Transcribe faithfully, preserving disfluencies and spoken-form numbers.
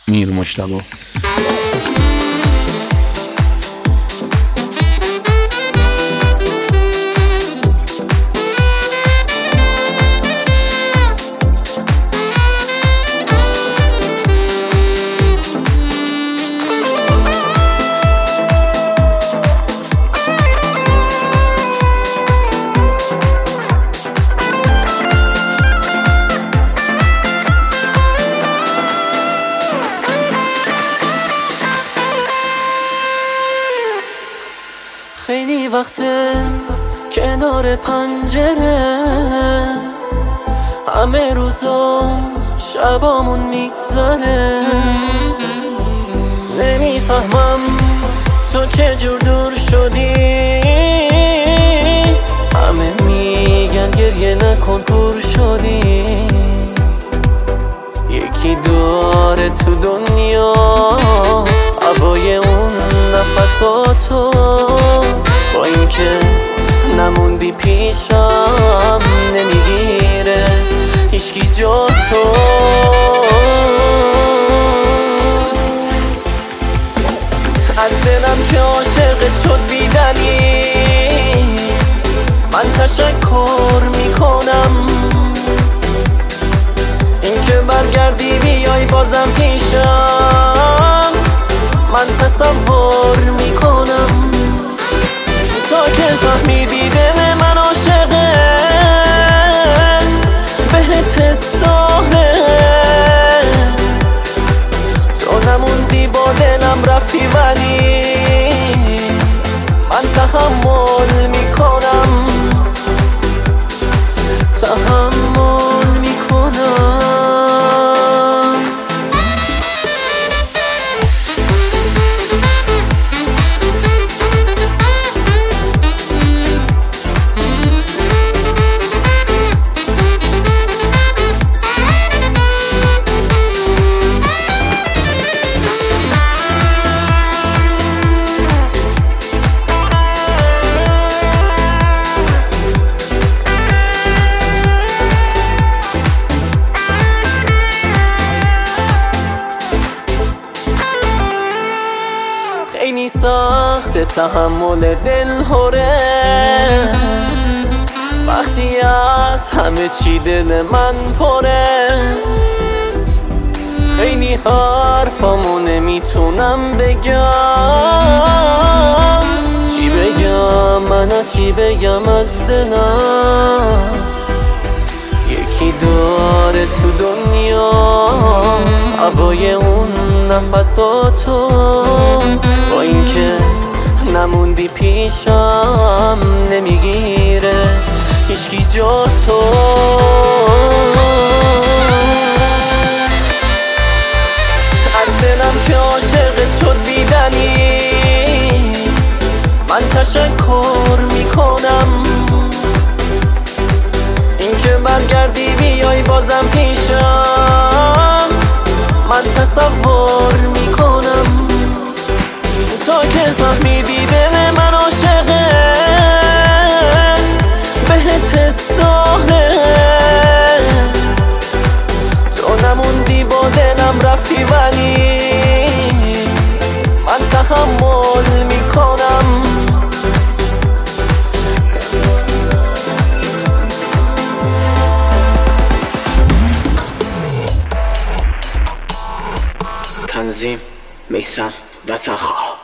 میر مجتبی. خیلی وقته کنار پنجره همه روزا شبامون میگذره، نمیفهمم تو چجور دور شدی. همه میگن گریه نکن کور شدی. یکی داره تو دنیا هوای اون نفساتو، با اینکه نموندی پیشم نمیگیره هیچکی جا تو. از دلم که عاشقت شد بیدلیل من تشکر میکنم، اینکه برگردی بیای بازم پیشم من تصور میکنم. تا که فهمیدی دل من عاشقه بهت استاره، تو نموندی با دلم رفتی ولی من تحمل میکنم، تحمل میکنم. خیلی سخت تحمل دل هره وقتی از همه چی دل من پره. خیلی حرفامو نمیتونم بگم، چی بگم من از چی بگم از دلم. یکی داره تو دنیا هوای اون نفساتو، با اینکه نموندی پیشم نمیگیره هیچکی جا تو. از دلم که عاشقت شد بیدلیل من تشکر میکنم، اینکه برگردی بیای بازم پیشم من تصور میکنم. تا که فهمیدی دل من عاشقه بهت استاره، تو نموندی با دلم رفتی ولی من تحمل میکنم. تنظیم میثم وطنخواه.